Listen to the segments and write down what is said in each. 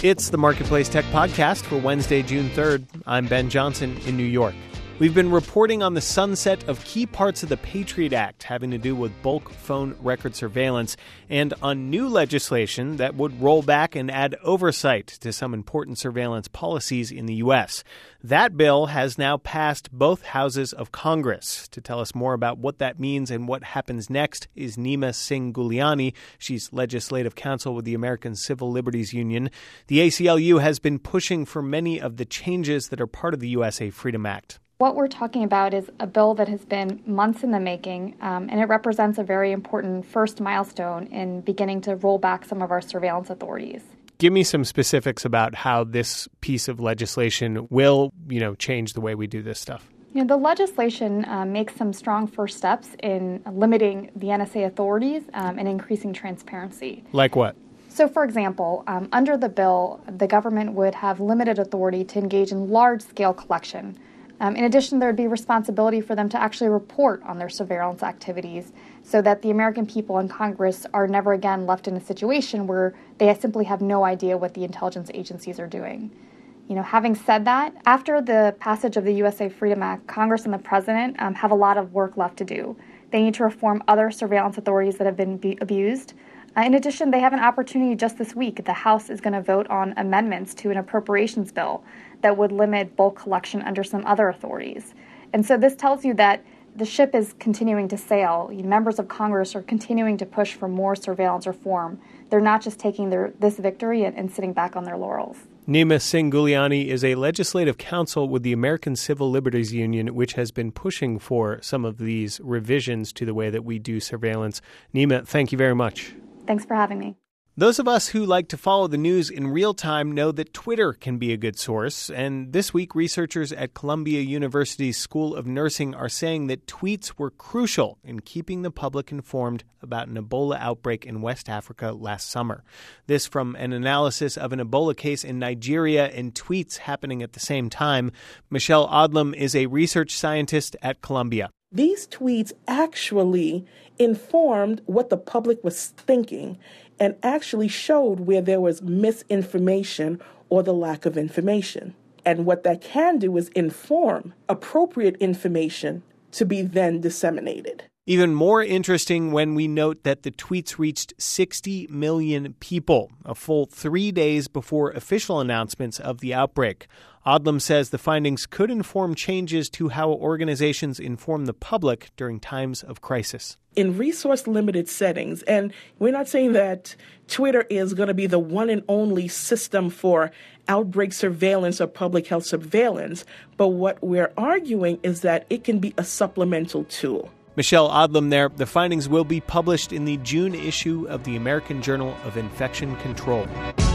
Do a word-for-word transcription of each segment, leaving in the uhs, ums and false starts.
It's the Marketplace Tech Podcast for Wednesday, June third. I'm Ben Johnson in New York. We've been reporting on the sunset of key parts of the Patriot Act having to do with bulk phone record surveillance and on new legislation that would roll back and add oversight to some important surveillance policies in the U S. That bill has now passed both houses of Congress. To tell us more about what that means and what happens next is Neema Singh Guliani. She's legislative counsel with the American Civil Liberties Union. The A C L U has been pushing for many of the changes that are part of the U S A Freedom Act. What we're talking about is a bill that has been months in the making, um, and it represents a very important first milestone in beginning to roll back some of our surveillance authorities. Give me some specifics about how this piece of legislation will, you know, change the way we do this stuff. You know, the legislation uh, makes some strong first steps in limiting the N S A authorities um, and increasing transparency. Like what? So, for example, um, under the bill, the government would have limited authority to engage in large-scale collection. Um, in addition, there would be responsibility for them to actually report on their surveillance activities so that the American people and Congress are never again left in a situation where they simply have no idea what the intelligence agencies are doing. You know, having said that, after the passage of the U S A Freedom Act, Congress and the President um, have a lot of work left to do. They need to reform other surveillance authorities that have been be- abused. Uh, in addition, they have an opportunity just this week. The House is going to vote on amendments to an appropriations bill that would limit bulk collection under some other authorities. And so this tells you that the ship is continuing to sail. Members of Congress are continuing to push for more surveillance reform. They're not just taking their, this victory and, and sitting back on their laurels. Neema Singh Guliani is a legislative counsel with the American Civil Liberties Union, which has been pushing for some of these revisions to the way that we do surveillance. Neema, thank you very much. Thanks for having me. Those of us who like to follow the news in real time know that Twitter can be a good source. And this week, researchers at Columbia University's School of Nursing are saying that tweets were crucial in keeping the public informed about an Ebola outbreak in West Africa last summer. This from an analysis of an Ebola case in Nigeria and tweets happening at the same time. Michelle Odlum is a research scientist at Columbia. These tweets actually informed what the public was thinking and actually showed where there was misinformation or the lack of information. And what that can do is inform appropriate information to be then disseminated. Even more interesting when we note that the tweets reached sixty million people, a full three days before official announcements of the outbreak. Odlum says the findings could inform changes to how organizations inform the public during times of crisis. In resource-limited settings, and we're not saying that Twitter is going to be the one and only system for outbreak surveillance or public health surveillance, but what we're arguing is that it can be a supplemental tool. Michelle Odlum there. The findings will be published in the June issue of the American Journal of Infection Control.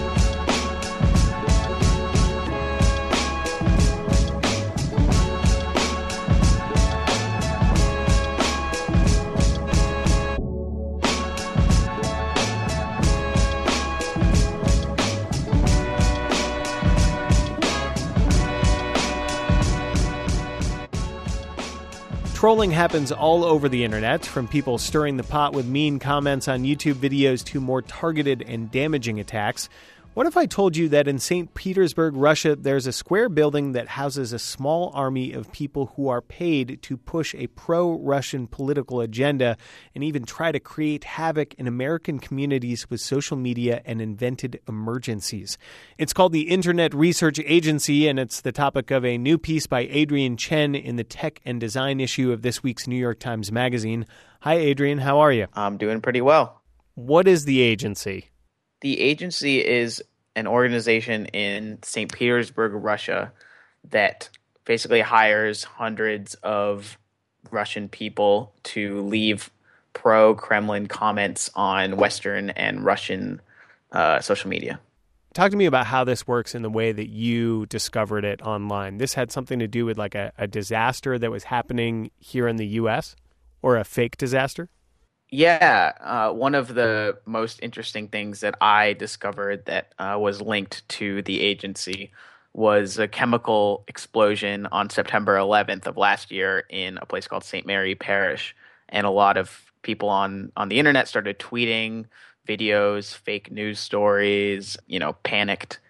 Trolling happens all over the internet, from people stirring the pot with mean comments on YouTube videos to more targeted and damaging attacks. What if I told you that in Saint Petersburg, Russia, there's a square building that houses a small army of people who are paid to push a pro-Russian political agenda and even try to create havoc in American communities with social media and invented emergencies? It's called the Internet Research Agency, and it's the topic of a new piece by Adrian Chen in the Tech and Design issue of this week's New York Times Magazine. Hi, Adrian. How are you? I'm doing pretty well. What is the agency? The agency is an organization in Saint Petersburg, Russia, that basically hires hundreds of Russian people to leave pro-Kremlin comments on Western and Russian uh, social media. Talk to me about how this works in the way that you discovered it online. This had something to do with like a, a disaster that was happening here in the U S, or a fake disaster? Yeah, uh, one of the most interesting things that I discovered that uh, was linked to the agency was a chemical explosion on September eleventh of last year in a place called Saint Mary Parish. And a lot of people on, on the internet started tweeting videos, fake news stories, you know, panicked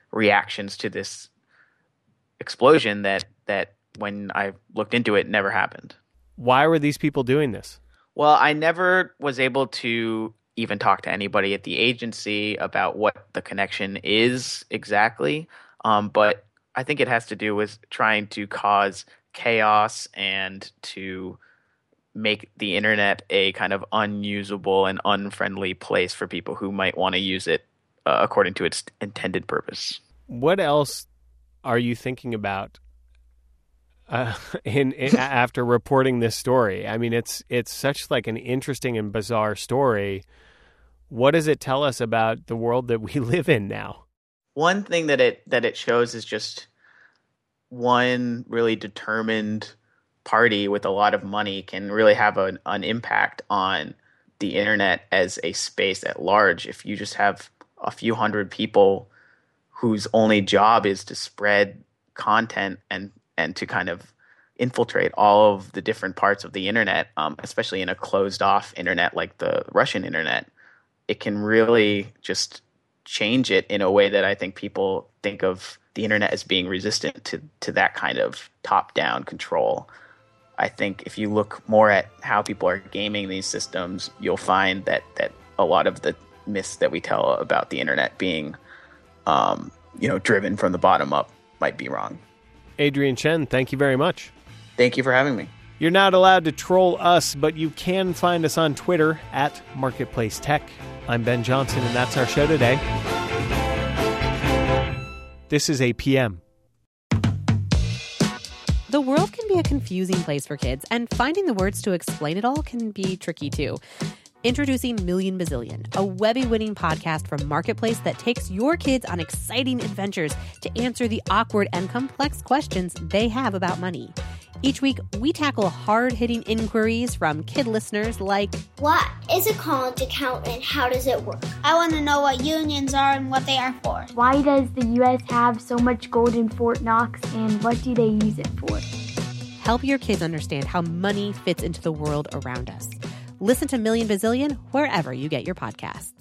reactions to this explosion that that when I looked into it never happened. Why were these people doing this? Well, I never was able to even talk to anybody at the agency about what the connection is exactly. Um, but I think it has to do with trying to cause chaos and to make the internet a kind of unusable and unfriendly place for people who might want to use it uh, according to its intended purpose. What else are you thinking about uh, in, in after reporting this story? I mean, it's it's such like an interesting and bizarre story. What does it tell us about the world that we live in now? One thing that it that it shows is just one really determined party with a lot of money can really have an, an impact on the internet as a space at large. If you just have a few hundred people whose only job is to spread content and, and to kind of infiltrate all of the different parts of the internet, um, especially in a closed-off internet like the Russian internet, it can really just change it in a way that I think people think of the internet as being resistant to, to that kind of top-down control. I think if you look more at how people are gaming these systems, you'll find that, that a lot of the myths that we tell about the internet being um, you know, driven from the bottom up might be wrong. Adrian Chen, thank you very much. Thank you for having me. You're not allowed to troll us, but you can find us on Twitter at Marketplace Tech. I'm Ben Johnson, and that's our show today. This is A P M. The world can be a confusing place for kids, and finding the words to explain it all can be tricky too. Introducing Million Bazillion, a Webby-winning podcast from Marketplace that takes your kids on exciting adventures to answer the awkward and complex questions they have about money. Each week, we tackle hard-hitting inquiries from kid listeners like, what is a college account and how does it work? I want to know what unions are and what they are for. Why does the U S have so much gold in Fort Knox and what do they use it for? Help your kids understand how money fits into the world around us. Listen to Million Bazillion wherever you get your podcasts.